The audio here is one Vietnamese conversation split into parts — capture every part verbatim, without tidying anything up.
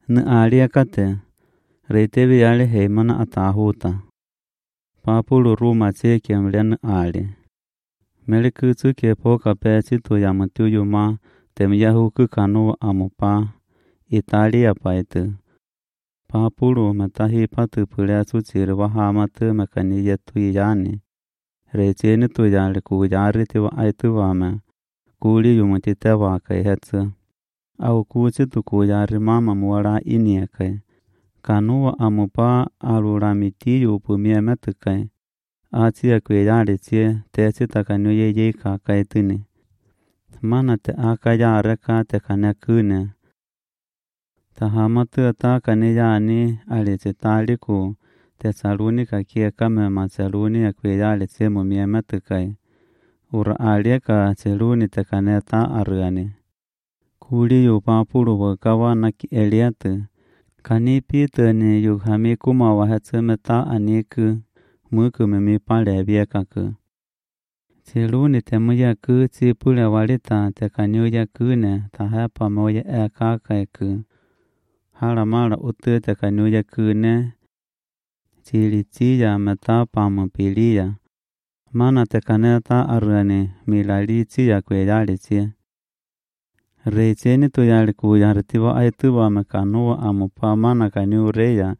Nă alia kate. Reitevi ale he mana atahuta. Papulu ruma tseke mlen ali. Meliku tsuke poka pesi to yamatu yuma temyahu kukanu amupa. Italia paitu. Papulu matahi patu pulea sutsiri wahamatu mekaniye tuyani. Reitseni tuyali kujari tiwa aitu wame. Kuli yumutite wakai hetsu. Au kuchi tu kujari mama muara iniekai. Kanua amupa aluramiti yupu miemetukai. Atia kujari tie tesi takanuye yika kaituni. Mana te akayare ka te kanekune. Tahamatu atakani yani alititaliku. Tesaluni kakia kame masaluni akuyali timu miemetukai. Ura alieka seluni tekaneta aruani. Kuli yu papulu wakawa naki eliatu. Kani pita ni yu hami kuma wahetsemeta aniku. Muku mimi pale biekaku. Seluni temuya ku tsipule walita tekanyuya kune tahepa moya eka kaiku. Haramara utu tekanyuya kune. Chilitia meta pamupilia. Mana tekaneta aruani milalitia kuyalitia. Reitseni tuyali kuyaritiwa aituwa mekanua amupa mana kanyureya.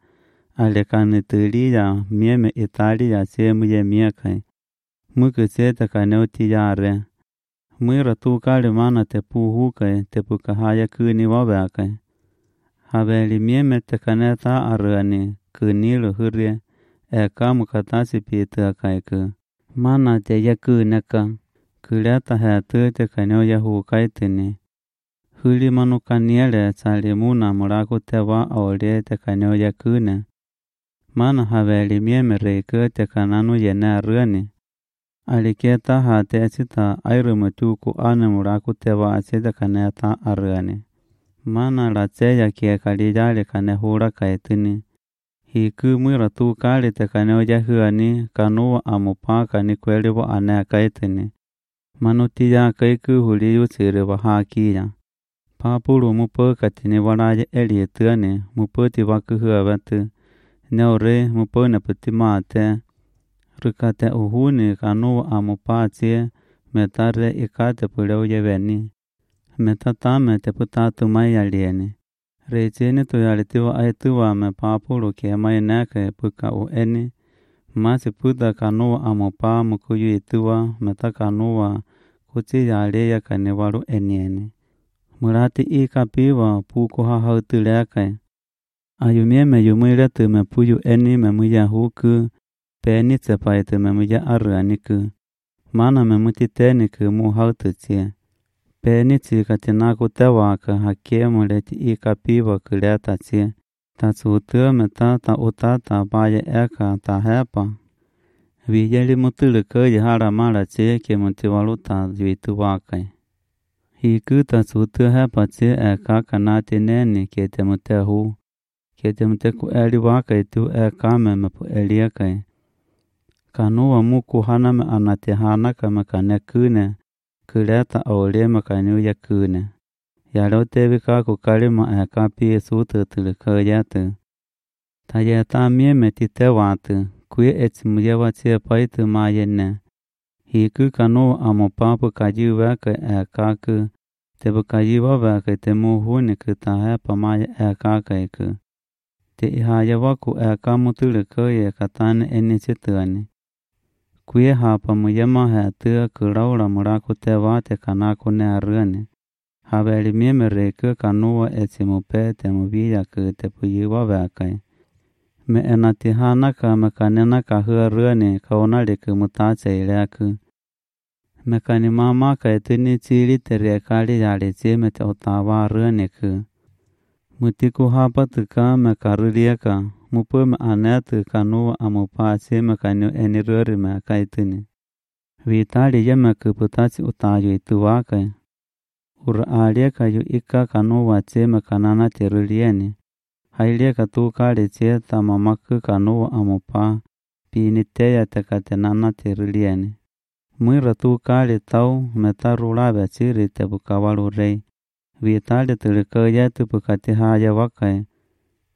Alekanitulia mieme Italia semu ye miekai. Muku seta kaneuti yare. Mwira tukali mana te puhukai te pukahaya kuni wabekai. Habeli mieme tekaneta aruani kunilu hurie. Eka mukatasi pita kaiku. Mana te yaku neka. Kuleta hatu te kanyo yahu kaitini. Huli manu kaniele salimuna muraku tewa aole te kanyo yakune. Mana haveli mieme reiku te kananu yene ruani. Aliketa hate asita airumutuku ane muraku tewa asita kaneta aruani. Mana la tseya kie kalidale kane hura kaitini. Hiku mwira tu kali te kanyo yahuani kanua amupaka ni kweli wa ane kaitini. Manutia kaiku huli usiri wa hakia. Papulu mupo katini walaje elietuani mupo tiwaku huawatu. Neore mupo neputi mate. Rukate uhuni kanua amupatie metare ikate puleo yeveni. Metatame te putatu mayalieni. Reitseni tuyalitiwa aituwa me papulu kia maineke puka ueni. Masi puta kanua amupa mukuyu ituwa meta kanua kuchi yaleya kaniwalu enieni. Murati ikapiwa puku hahautu lekai. Ayumieme yumuiletu me puyu eni me muya huku. Peni tsepaitu me muya aruaniku. Mana me mutiteniku mu hautu tie. Peni tsikatinaku tewaka hakie muleti ikapiwa kuleta tie. Tatsutua meta ta utata baye eka ta hepa. Vijeli mutuluko yahara mara tie ke mutiwaluta yuitu wakai. Hiku tatsutua hepa tie eka kanati neni ke te mutehu. Ke te muteku eli wakai tu eka me mepu eliekai. Kanua muku hana me anate hana ka me kanekune. Kuleta aule me kanyuya kune. Yalo tevi kaku kalima eka pie sutu tuluko yatu. Tayeta mieme tite watu. Kui etsimuyewa tsie paitu mayene. Hiku kanu amupapu kajiu weke ekaku. Tebu kajiwa weke te muhuni kutahepa maye ekakaiku. Te ihaya waku eka mutuluko ye katane eni situani. Kui hapa muyema hetua kuraura muraku te wate kanaku ne aruani. Habeli mieme reiku kanua etsimupe te mubiya ku te puyiwa wekai. Me enati hanaka me kanena ka huaruani kaunaliku mutache ileku. Me kani mama ka etuni chili te rekali yali chime te otawa aruaniku. Mutiku hapa tuka me karurieka. Mupu me anetu kanua amupa chime kanyu eniruri me kaituni. Vitali yeme kuputachi utayu ituwakai. Ura alieka yu ika kanua chime kanana tirulieni. Hailieka tukali chieta mamaku kanua amupa. Piniteya tekatenana tirulieni. Mwira tukali tau metarulabe chiri te bukawalu rei. Vitali tuliko yetu pukatihaya wakai.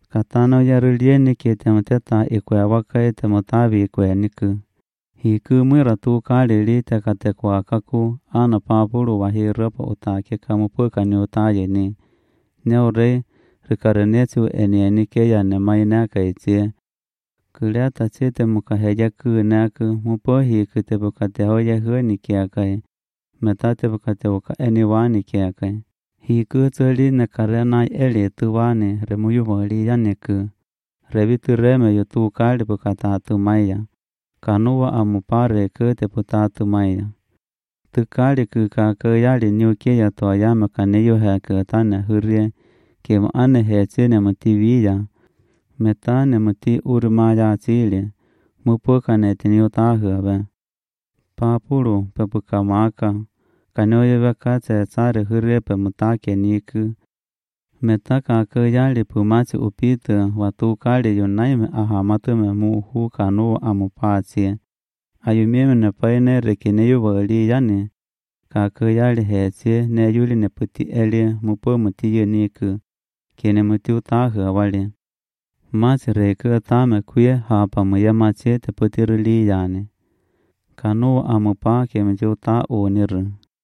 Katano yarulieni ke temoteta ikwe wakai temotavi ikwe niku. Hiku mwira tu kali li tekate kwa kaku ana papulu wahirapa utake kamupuka ni utaye ni. Neure rikarenetu eni eni ke ya ne mainaka itie. Kuleta chete mukaheja kunaku mupo hiku tebukate hoya huani kiakai. Metate bukate uka eni wani kiakai. Hiku tuli ne karena eli tuwani remuyu wali yaniku. Revitu reme yutu kali bukata tumaya. Kanuwa amupare ke te putatu maya. Tukali ku ka ke yali nyuke ya to ayama kaneyo ha ke tane hurie ke mo ane he chene mutiviya. Metane muti urmaya chile. Mupo kane tinyo tahuabe. Papuru pepuka maka. Kanoye veka che tsare hurie pe mutake niku. Metaka ke yali pumachi upite watu kali yunaime ahamatu me muhu kanu amupatie. Ayumime ne paine rekine yuvali yani. Kake yali heche ne yuli ne puti eli mupo muti yuniku. Kene muti utahu awali. Machi reke tame kuye hapa muye machi te puti rili yani. Kanu amupa kemji uta uniru.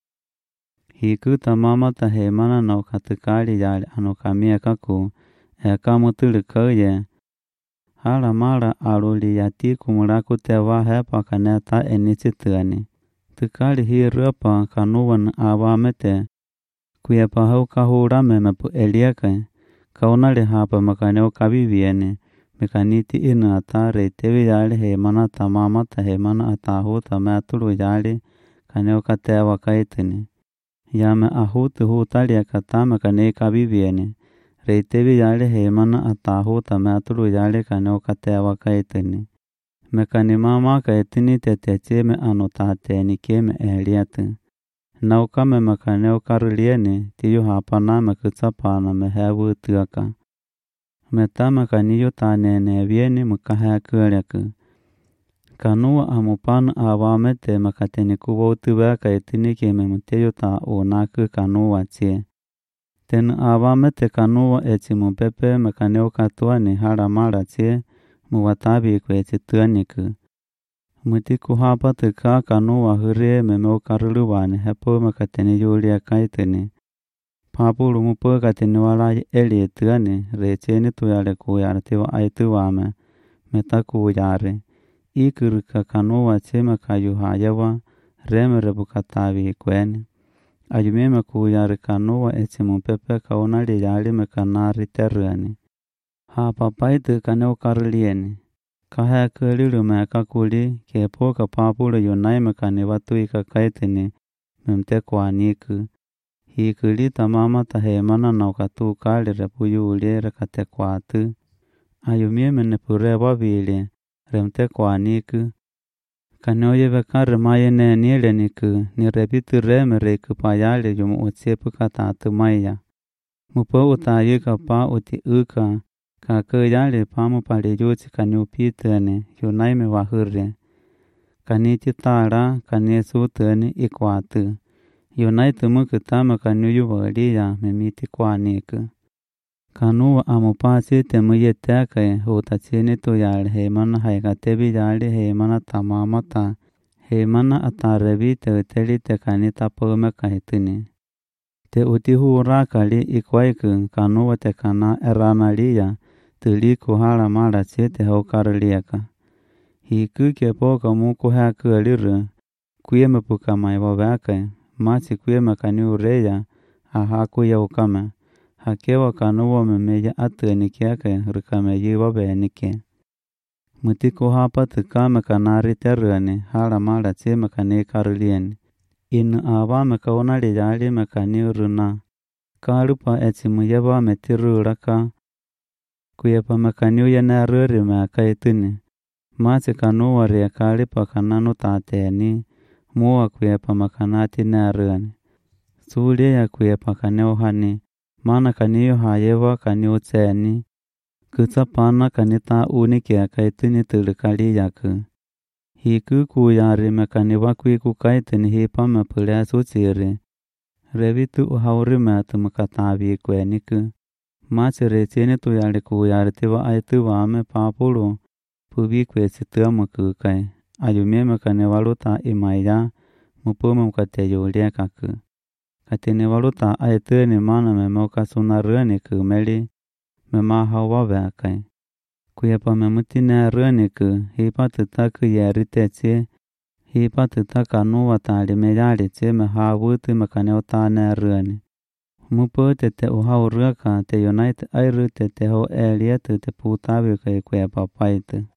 Hiku tamama tahemana no katukali yali anukamia kaku. Eka mutulu koye. Hala mara aluli yati kumuraku tewa hepa kaneta enichituani. Tukali hi rupa kanuwan awamete. Kuyepa hau kahurame mepu eliake. Kaunali hapa makaneo kabiviene. Mekaniti inu atare tevi yali hemana tamama tahemana atahuta metulu yali kaneo katewa kaitini. Yame ahutu hutalia katame kane kabiviene. Reitevi yale hemana atahuta metulu yale kaneo katewa kaitini. Mekani mama kaitini teteche me anotateni keme eliate. Naukame mekaneo karulieni tiyo hapana mekutsapana mehewu tuaka. Meta mekaniyo tanene vieni mukahe kuleku. Kanua amupana awamete mekateni kuwotuwa kaitini keme muteyo ta unaku kanua chie. Ten awamete kanua echi mupepe mekaneo katuani hara mara chie muwatabi kwe chituaniku. Mutiku hapa tuka kanua hurie memeo karuluwani hepo mekateni yulia kaitini. Papulu mupo kateni wala eli tuani recheni tuyale kuyare tiwa aituwame metaku yare. Ikuruka kanua chema kayuhayawa reme rebukatavi kweni. Ayumime kuyare kanua echi mupepe kaunali yali mekanari teruani. Hapa paitu kaneo karulieni. Kahe kulilu meka kuli kepo kapapulu yunai mekani watu ika kaitini memte kwa niku. Hikuli tamama tahemana na ukatu kali repuyu uli rekate kwa tu. Ayumime nepure wabili remte kwa niku. Kaneo yeveka remaye ne nile niku ni repitu reme reiku payali yumu utsepu katatu maya. Mupo utayuka pa uti uka. Kake yale pamu pale yuchi kaniupitene yunaime wahure. Kaniti tara kanesu tene ikwatu. Yunaitu muku tama kanuyu waliya memiti kwa niku. Kanua amupasi temu yeteke utachini tu yale hemana haikatebi yale hemana tamamata. Hemana atarevi te uteli te kanita pome kahitini. Te utihu rakali ikwaiku kanua te kana eranaliya. Tuli kuhala mara chete hau karaliaka. Hiku kepo kamu kuha kualiru. Kuye mepuka maiwa wake. Machi kuye mekani ureya. Aha kuya ukame. Hakewa kanuwa memeya atu nikiake rukame yiwa benike. Mutiku hapa tuka mekanari teruani. Hala mara che mekani karalieni. Inu awa mekaunali yali mekani uruna. Karupa echimu yewa metiru raka. Kuyepa mekaniu yene ruri meka itini. Machi kanuwa ria kalipa kananu tateni. Mua kuyepa mekanati neruani. Sulia ya kuyepa kaneo hani. Mana kaniu hayewa kaniu tseni. Kutsapana kanita unikia kaitini tulikali yaku. Hiku kuyari mekaniwa kuiku kaitini hipa mepulea suchiri. Revitu uhauri metu mekatavi kweniku. Mache rechene tu yale ku yale tiwa ai tu wa me papulu pubi kwe situa muku kai ayume makane waluta imaya mupumu kate yulia kaku katene waluta ai tu ni mana me moka sunarani ku meli me maha wawe kai kuyepa me mutine rani ku hipa tutaku yerite che hipa tutaka nuwa tali me yale che me hawuti makane utane rani mupo te te uhau raka te unite airu te te ho elia te te putawe kai kuyepa paite